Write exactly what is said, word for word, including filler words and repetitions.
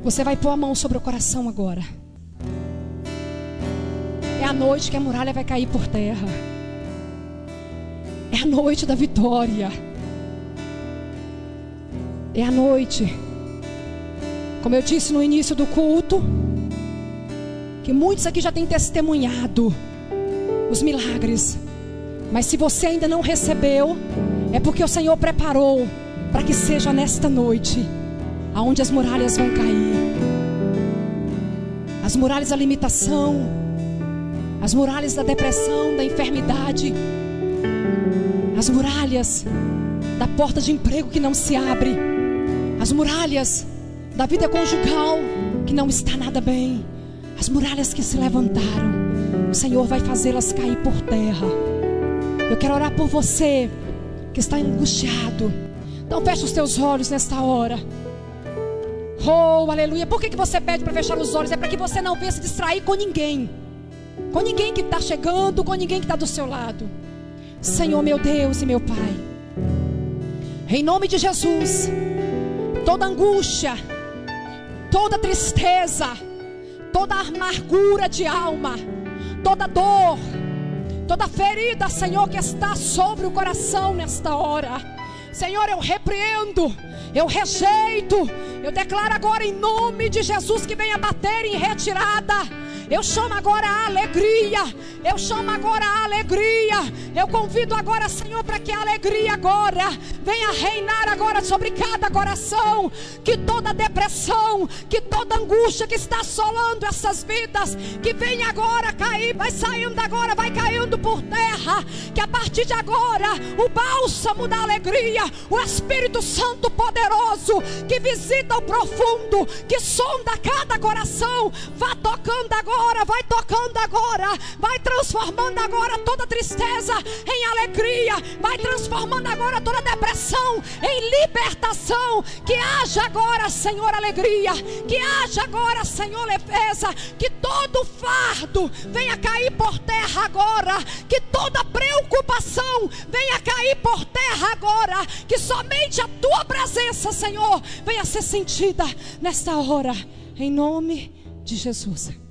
Você vai pôr a mão sobre o coração agora. É a noite que a muralha vai cair por terra. É a noite da vitória. É a noite, como eu disse no início do culto, que muitos aqui já têm testemunhado os milagres. Mas se você ainda não recebeu, é porque o Senhor preparou para que seja nesta noite aonde as muralhas vão cair. As muralhas da limitação, as muralhas da depressão, da enfermidade, as muralhas da porta de emprego que não se abre, as muralhas da vida conjugal que não está nada bem, as muralhas que se levantaram, o Senhor vai fazê-las cair por terra. Eu quero orar por você que está angustiado. Então fecha os teus olhos nesta hora. Oh, aleluia. Por que, que você pede para fechar os olhos? É para que você não venha se distrair com ninguém, com ninguém que está chegando, com ninguém que está do seu lado. Senhor, meu Deus e meu Pai, em nome de Jesus, toda angústia, toda tristeza, toda amargura de alma, toda dor, toda ferida, Senhor, que está sobre o coração nesta hora, Senhor, eu repreendo, eu rejeito, eu declaro agora em nome de Jesus que venha bater em retirada. Eu chamo agora a alegria, eu chamo agora a alegria, eu convido agora, Senhor, para que a alegria agora venha reinar agora sobre cada coração, que toda depressão, que toda angústia que está assolando essas vidas, que venha agora cair, vai saindo agora, vai caindo por terra, que a partir de agora, o bálsamo da alegria, o Espírito Santo poderoso, que visita o profundo, que sonda cada coração, vá tocando agora, vai tocando agora, vai transformando agora toda tristeza em alegria, vai transformando agora toda depressão em libertação. Que haja agora, Senhor, alegria, que haja agora, Senhor, leveza, que todo fardo venha cair por terra agora, que toda preocupação venha cair por terra agora, que somente a tua presença, Senhor, venha ser sentida nesta hora, em nome de Jesus.